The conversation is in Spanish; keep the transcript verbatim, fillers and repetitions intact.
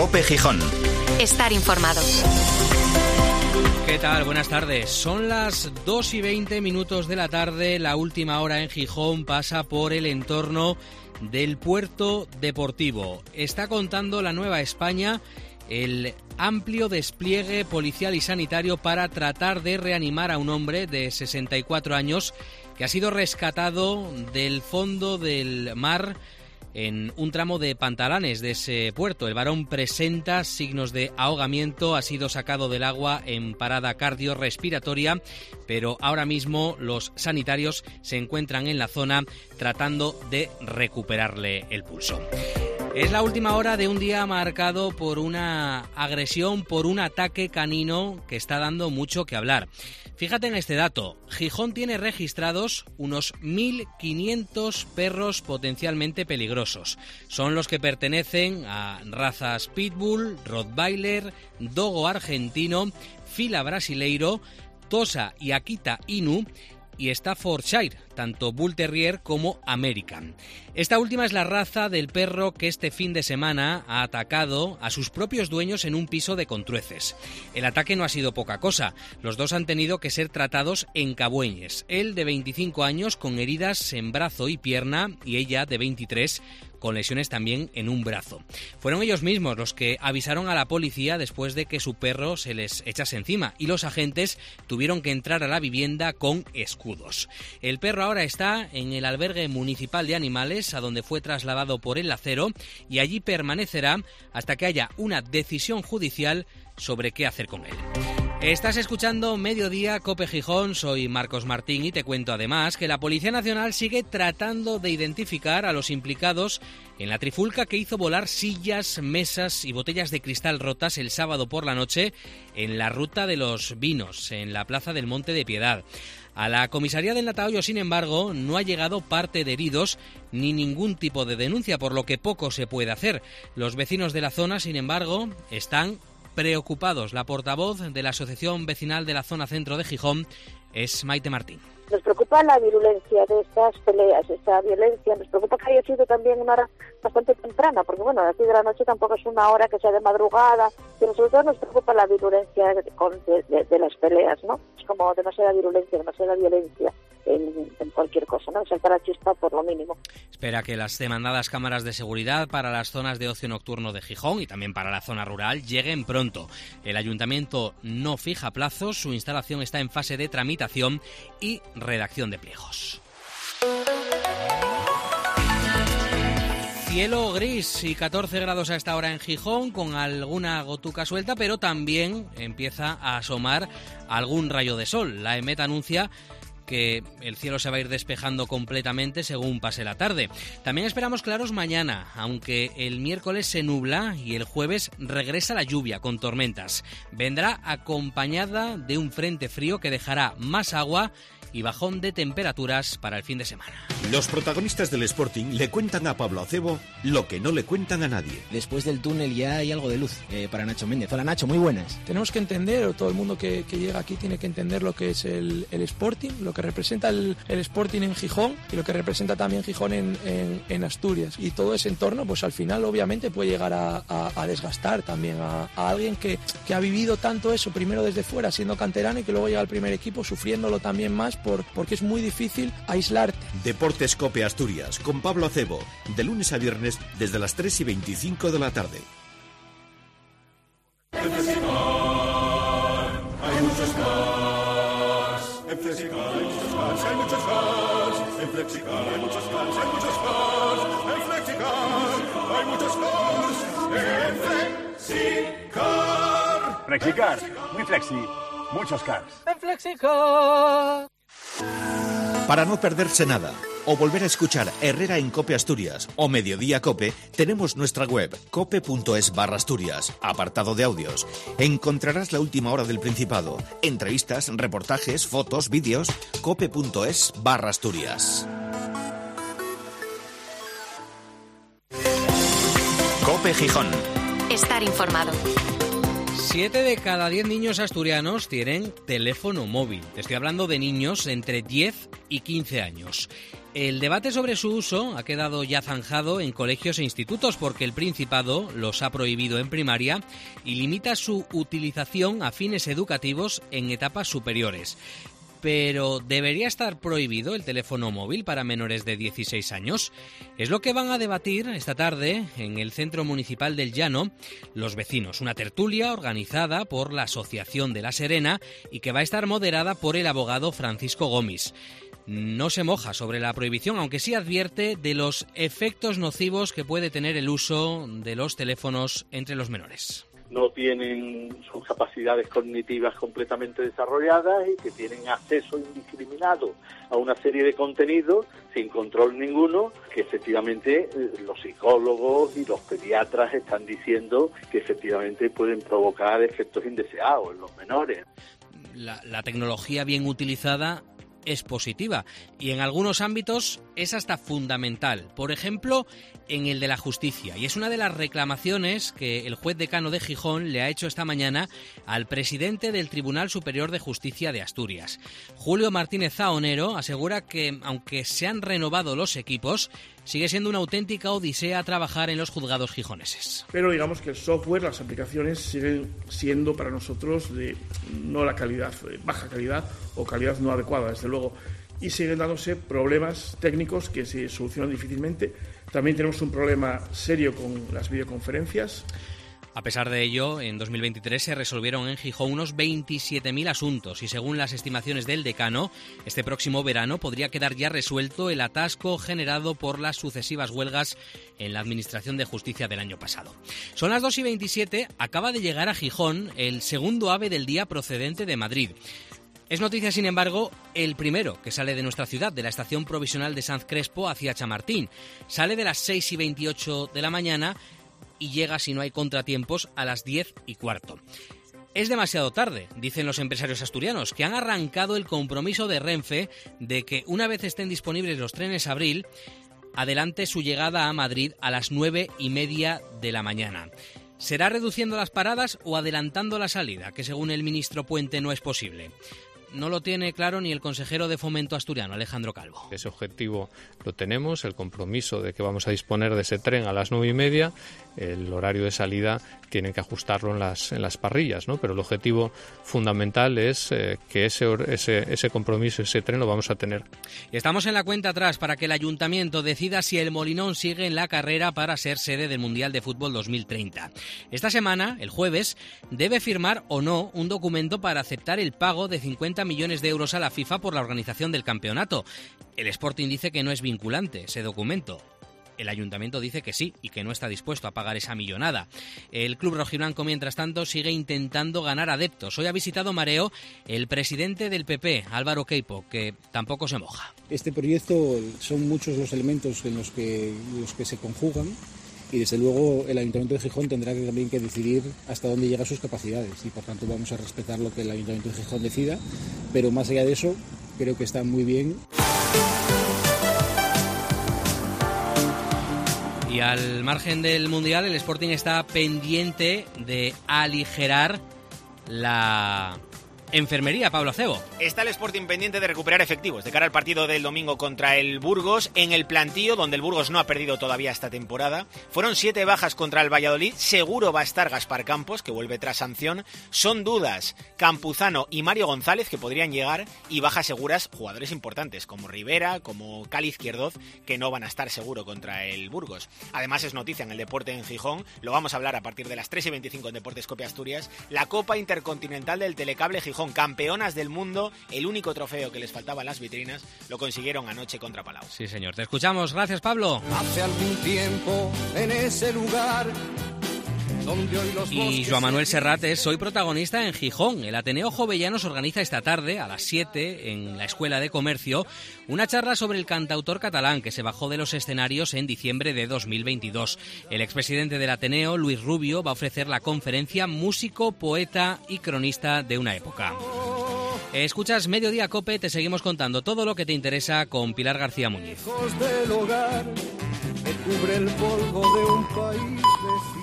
COPE Gijón. Estar informado. ¿Qué tal? Buenas tardes. Son las dos y veinte minutos de la tarde. La última hora en Gijón pasa por el entorno del puerto deportivo. Está contando la Nueva España el amplio despliegue policial y sanitario para tratar de reanimar a un hombre de sesenta y cuatro años que ha sido rescatado del fondo del mar en un tramo de Pantalanes de ese puerto. El varón presenta signos de ahogamiento, ha sido sacado del agua en parada cardiorrespiratoria, pero ahora mismo los sanitarios se encuentran en la zona tratando de recuperarle el pulso. Es la última hora de un día marcado por una agresión, por un ataque canino que está dando mucho que hablar. Fíjate en este dato, Gijón tiene registrados unos mil quinientos perros potencialmente peligrosos. Son los que pertenecen a razas Pitbull, Rottweiler, Dogo argentino, Fila brasileiro, Tosa y Akita Inu y Staffordshire, tanto Bull Terrier como American. Esta última es la raza del perro que este fin de semana ha atacado a sus propios dueños en un piso de Contrueces. El ataque no ha sido poca cosa. Los dos han tenido que ser tratados en Cabueñes. Él de veinticinco años con heridas en brazo y pierna y ella de veintitrés con lesiones también en un brazo. Fueron ellos mismos los que avisaron a la policía después de que su perro se les echase encima y los agentes tuvieron que entrar a la vivienda con escudos. El perro ahora está en el albergue municipal de animales, a donde fue trasladado por el Lacero, y allí permanecerá hasta que haya una decisión judicial sobre qué hacer con él. Estás escuchando Mediodía COPE Gijón, soy Marcos Martín y te cuento además que la Policía Nacional sigue tratando de identificar a los implicados en la trifulca que hizo volar sillas, mesas y botellas de cristal rotas el sábado por la noche en la Ruta de los Vinos, en la Plaza del Monte de Piedad. A la comisaría del Natahoyo, sin embargo, no ha llegado parte de heridos ni ningún tipo de denuncia, por lo que poco se puede hacer. Los vecinos de la zona, sin embargo, están preocupados. La portavoz de la Asociación Vecinal de la Zona Centro de Gijón es Maite Martín. Nos preocupa la virulencia de estas peleas, esta violencia. Nos preocupa que haya sido también una hora bastante temprana, porque bueno, las diez de la noche tampoco es una hora que sea de madrugada, pero sobre todo nos preocupa la virulencia de, de, de, de las peleas, ¿no? Es como demasiada virulencia, demasiada violencia en, en cualquier cosa, ¿no? Saltar a chispa por lo mínimo. Espera que las demandadas cámaras de seguridad para las zonas de ocio nocturno de Gijón y también para la zona rural lleguen pronto. El ayuntamiento no fija plazos, su instalación está en fase de tramitación y redacción de pliegos. Cielo gris y catorce grados a esta hora en Gijón, con alguna gotuca suelta, pero también empieza a asomar algún rayo de sol. La EMET anuncia que el cielo se va a ir despejando completamente según pase la tarde. También esperamos claros mañana, aunque el miércoles se nubla y el jueves regresa la lluvia con tormentas. Vendrá acompañada de un frente frío que dejará más agua y bajón de temperaturas para el fin de semana. Los protagonistas del Sporting le cuentan a Pablo Acebo lo que no le cuentan a nadie. Después del túnel ya hay algo de luz eh, para Nacho Méndez. Hola Nacho, muy buenas. Tenemos que entender, o todo el mundo que, que llega aquí tiene que entender lo que es el, el Sporting, lo que representa el, el Sporting en Gijón y lo que representa también Gijón en, en, en Asturias. Y todo ese entorno, pues al final obviamente puede llegar a, a, a desgastar también a, a alguien que, que ha vivido tanto eso, primero desde fuera siendo canterano y que luego llega al primer equipo sufriéndolo también más por, porque es muy difícil aislarte. Deportes COPE Asturias con Pablo Acebo, de lunes a viernes desde las tres y veinticinco de la tarde. En Flexicar hay muchos cars. En Flexicar hay muchos cars, hay muchos cars. En Flexicar hay muchos cars, hay muchos cars. En Flexicar hay muchos cars. En Flexicar. Flexicar, muy flexi, muchos cars. En Flexicar. Para no perderse nada o volver a escuchar Herrera en COPE Asturias o Mediodía COPE, tenemos nuestra web cope.es barra Asturias, apartado de audios. Encontrarás la última hora del Principado, entrevistas, reportajes, fotos, vídeos, cope.es barra Asturias. COPE Gijón. Estar informado. Siete de cada diez niños asturianos tienen teléfono móvil. Te estoy hablando de niños entre diez y quince años. El debate sobre su uso ha quedado ya zanjado en colegios e institutos porque el Principado los ha prohibido en primaria y limita su utilización a fines educativos en etapas superiores. Pero ¿debería estar prohibido el teléfono móvil para menores de dieciséis años? Es lo que van a debatir esta tarde en el Centro Municipal del Llano los vecinos. Una tertulia organizada por la Asociación de La Serena y que va a estar moderada por el abogado Francisco Gomis. No se moja sobre la prohibición, aunque sí advierte de los efectos nocivos que puede tener el uso de los teléfonos entre los menores. No tienen sus capacidades cognitivas completamente desarrolladas y que tienen acceso indiscriminado a una serie de contenidos sin control ninguno, que efectivamente los psicólogos y los pediatras están diciendo que efectivamente pueden provocar efectos indeseados en los menores. La, la tecnología bien utilizada es positiva y en algunos ámbitos es hasta fundamental, por ejemplo en el de la justicia, y es una de las reclamaciones que el juez decano de Gijón le ha hecho esta mañana al presidente del Tribunal Superior de Justicia de Asturias. Julio Martínez Zaonero asegura que aunque se han renovado los equipos, sigue siendo una auténtica odisea trabajar en los juzgados gijoneses. Pero digamos que el software, las aplicaciones siguen siendo para nosotros de no la calidad, de baja calidad o calidad no adecuada, desde luego, y siguen dándose problemas técnicos que se solucionan difícilmente. También tenemos un problema serio con las videoconferencias. A pesar de ello, en dos mil veintitrés se resolvieron en Gijón unos veintisiete mil asuntos y según las estimaciones del decano, este próximo verano podría quedar ya resuelto el atasco generado por las sucesivas huelgas en la Administración de Justicia del año pasado. Son las dos y veintisiete, acaba de llegar a Gijón el segundo AVE del día procedente de Madrid. Es noticia, sin embargo, el primero que sale de nuestra ciudad, de la estación provisional de Sanz Crespo hacia Chamartín. Sale de las seis y veintiocho de la mañana y llega, si no hay contratiempos, a las diez y cuarto. Es demasiado tarde, dicen los empresarios asturianos, que han arrancado el compromiso de Renfe de que una vez estén disponibles los trenes Abril, adelante su llegada a Madrid a las nueve y media de la mañana. ¿Será reduciendo las paradas o adelantando la salida, que según el ministro Puente no es posible? No lo tiene claro ni el consejero de Fomento asturiano, Alejandro Calvo. Ese objetivo lo tenemos, el compromiso de que vamos a disponer de ese tren a las nueve y media. El horario de salida tienen que ajustarlo en las, en las parrillas, ¿no? Pero el objetivo fundamental es eh, que ese, ese, ese compromiso, ese tren lo vamos a tener. Y estamos en la cuenta atrás para que el Ayuntamiento decida si el Molinón sigue en la carrera para ser sede del Mundial de Fútbol dos mil treinta. Esta semana, el jueves, debe firmar o no un documento para aceptar el pago de cincuenta millones de euros a la FIFA por la organización del campeonato. El Sporting dice que no es vinculante ese documento. El Ayuntamiento dice que sí y que no está dispuesto a pagar esa millonada. El club rojiblanco, mientras tanto, sigue intentando ganar adeptos. Hoy ha visitado Mareo el presidente del P P, Álvaro Queipo, que tampoco se moja. Este proyecto son muchos los elementos en los que, los que se conjugan y desde luego el Ayuntamiento de Gijón tendrá que, también que decidir hasta dónde llegan sus capacidades y por tanto vamos a respetar lo que el Ayuntamiento de Gijón decida, pero más allá de eso creo que está muy bien. Y al margen del Mundial, el Sporting está pendiente de aligerar la enfermería, Pablo Acebo. Está el Sporting pendiente de recuperar efectivos de cara al partido del domingo contra el Burgos. En el plantío, donde el Burgos no ha perdido todavía esta temporada, fueron siete bajas contra el Valladolid. Seguro va a estar Gaspar Campos, que vuelve tras sanción. Son dudas Campuzano y Mario González, que podrían llegar, y bajas seguras jugadores importantes, como Rivera, como Cali Izquierdoz, que no van a estar seguro contra el Burgos. Además, es noticia en el deporte en Gijón, lo vamos a hablar a partir de las tres y veinticinco en Deportes Cope Asturias, la Copa Intercontinental del Telecable Gijón. Campeonas del mundo, el único trofeo que les faltaba en las vitrinas, lo consiguieron anoche contra Palau. Sí, señor. Te escuchamos. Gracias, Pablo. Hace algún tiempo en ese lugar donde hoy los y Joan Manuel Serrat es hoy protagonista en Gijón. El Ateneo Jovellanos organiza esta tarde, a las siete, en la Escuela de Comercio, una charla sobre el cantautor catalán que se bajó de los escenarios en diciembre de dos mil veintidós. El expresidente del Ateneo, Luis Rubio, va a ofrecer la conferencia Músico, Poeta y Cronista de una época. Escuchas Mediodía Cope, te seguimos contando todo lo que te interesa con Pilar García Muñiz. Del hogar, me cubre el polvo de un país vecino.